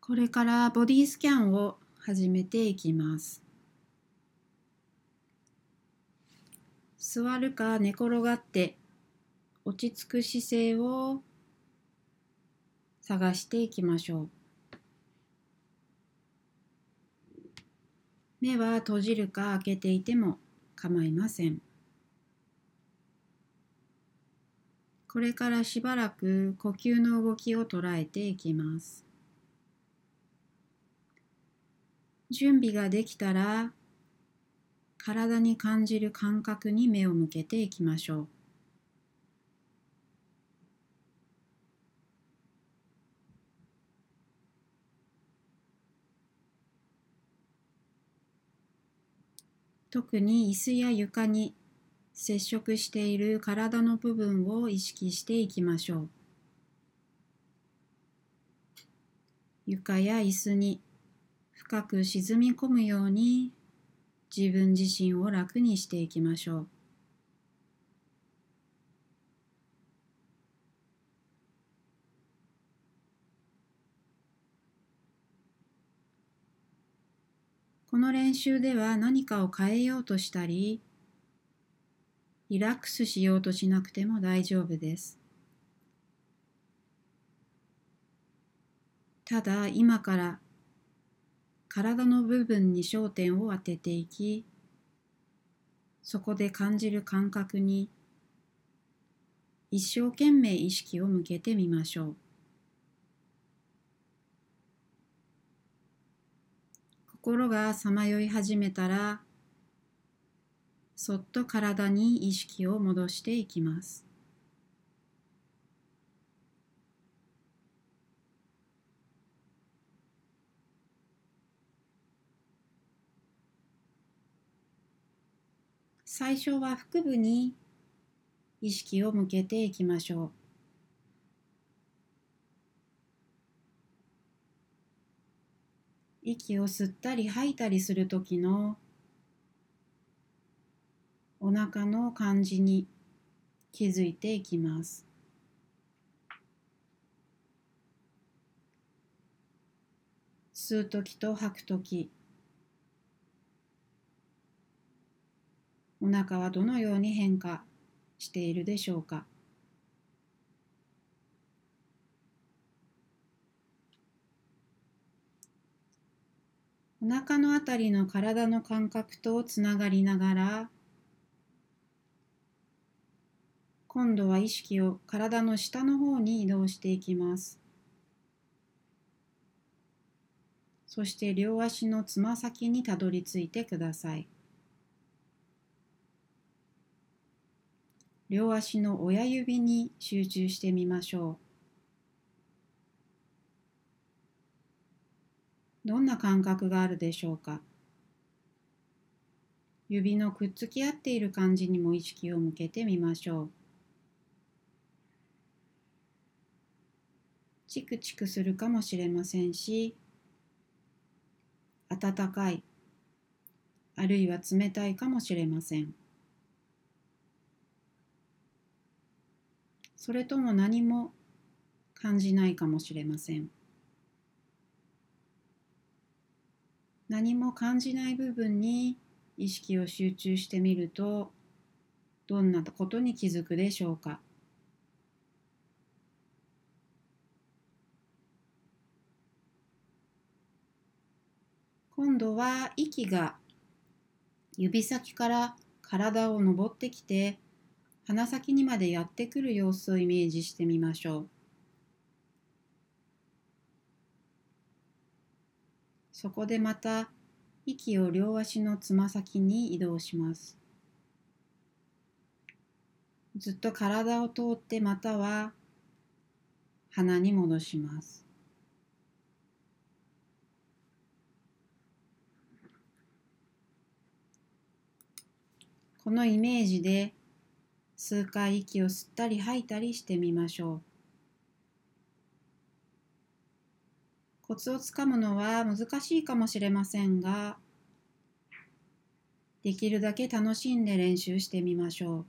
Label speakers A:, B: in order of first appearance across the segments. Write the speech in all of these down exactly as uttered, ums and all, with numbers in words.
A: これからボディスキャンを始めていきます。座るか寝転がって落ち着く姿勢を探していきましょう。目は閉じるか開けていても構いません。これからしばらく呼吸の動きを捉えていきます。準備ができたら、体に感じる感覚に目を向けていきましょう。特に椅子や床に接触している体の部分を意識していきましょう。床や椅子に深く沈み込むように自分自身を楽にしていきましょう。この練習では何かを変えようとしたり、リラックスしようとしなくても大丈夫です。ただ今から体の部分に焦点を当てていき、そこで感じる感覚に一生懸命意識を向けてみましょう。心がさまよい始めたら、そっと体に意識を戻していきます。最初は腹部に意識を向けていきましょう。息を吸ったり吐いたりするときのお腹の感じに気づいていきます。吸うときと吐くとき、お腹はどのように変化しているでしょうか。お腹のあたりの体の感覚とつながりながら、今度は意識を体の下の方に移動していきます。そして両足のつま先にたどり着いてください。両足の親指に集中してみましょう。どんな感覚があるでしょうか。指のくっつき合っている感じにも意識を向けてみましょう。チクチクするかもしれませんし、温かい、あるいは冷たいかもしれません。それとも何も感じないかもしれません。何も感じない部分に意識を集中してみると、どんなことに気づくでしょうか。今度は息が指先から体を登ってきて、鼻先にまでやってくる様子をイメージしてみましょう。そこでまた息を両足のつま先に移動します。ずっと体を通ってまたは鼻に戻します。このイメージで数回息を吸ったり吐いたりしてみましょう。コツをつかむのは難しいかもしれませんが、できるだけ楽しんで練習してみましょう。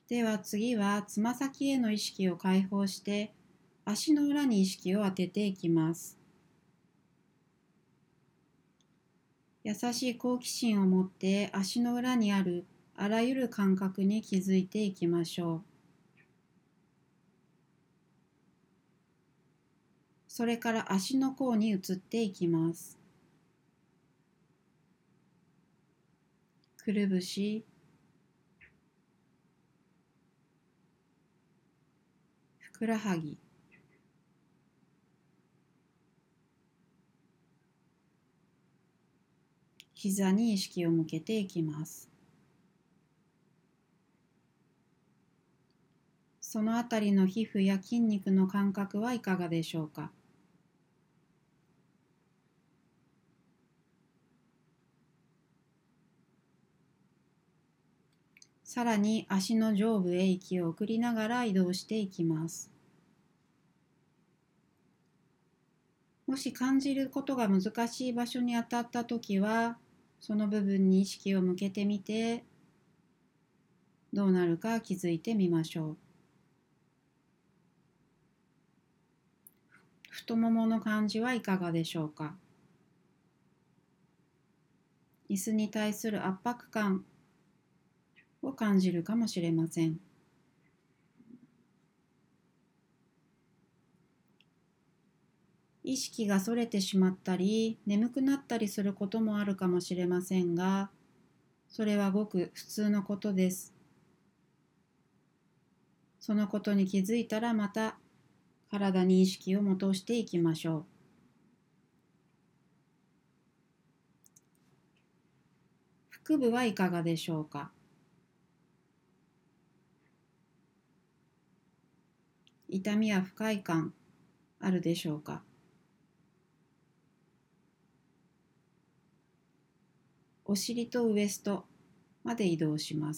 A: では次はつま先への意識を解放して足の裏に意識を当てていきます。優しい好奇心を持って足の裏にあるあらゆる感覚に気づいていきましょう。それから足の甲に移っていきます。くるぶし、ふくらはぎ、膝に意識を向けていきます。そのあたりの皮膚や筋肉の感覚はいかがでしょうか。さらに足の上部へ息を送りながら移動していきます。もし感じることが難しい場所に当たったときは、その部分に意識を向けてみて、どうなるか気づいてみましょう。太ももの感じはいかがでしょうか。椅子に対する圧迫感を感じるかもしれません。意識がそれてしまったり、眠くなったりすることもあるかもしれませんが、それはごく普通のことです。そのことに気づいたらまた体に意識を戻していきましょう。腹部はいかがでしょうか。痛みや不快感あるでしょうか。お尻とウエストまで移動します。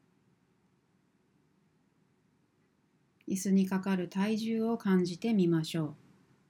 A: 椅子にかかる体重を感じてみましょう。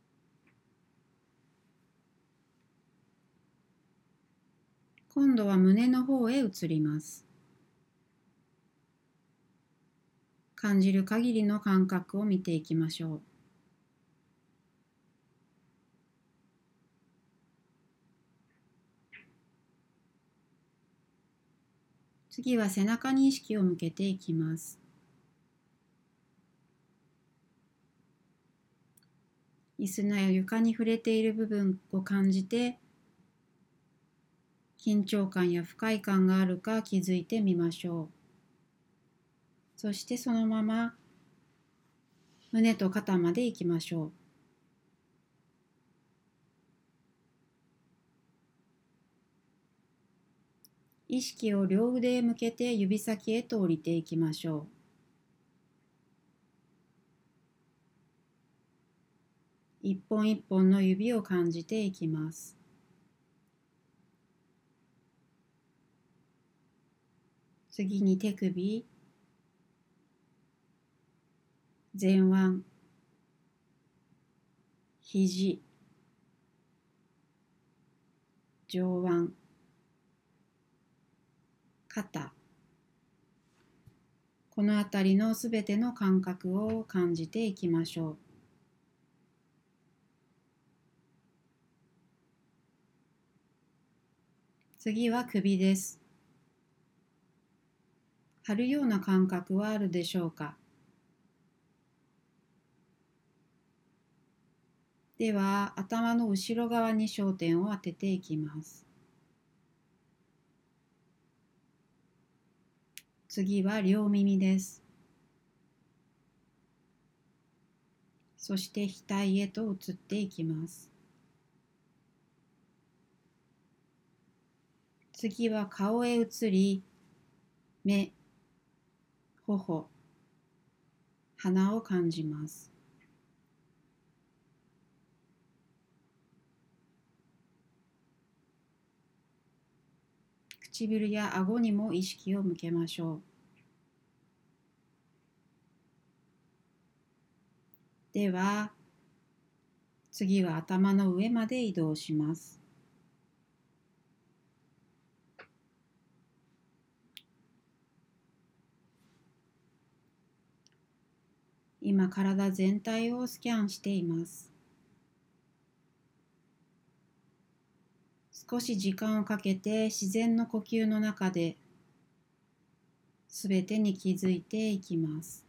A: 今度は胸の方へ移ります。感じる限りの感覚を見ていきましょう。次は背中に意識を向けていきます。椅子や床に触れている部分を感じて、緊張感や不快感があるか気づいてみましょう。そしてそのまま胸と肩まで行きましょう。意識を両腕へ向けて指先へと降りていきましょう。一本一本の指を感じていきます。次に手首、前腕、肘、上腕、肩、このあたりのすべての感覚を感じていきましょう。次は首です。張るような感覚はあるでしょうか。では、頭の後ろ側に焦点を当てていきます。次は両耳です。そして額へと移っていきます。次は顔へ移り、目、頬、鼻を感じます。唇や顎にも意識を向けましょう。では、次は頭の上まで移動します。 今体全体をスキャンしています。少し時間をかけて自然の呼吸の中で、すべてに気づいていきます。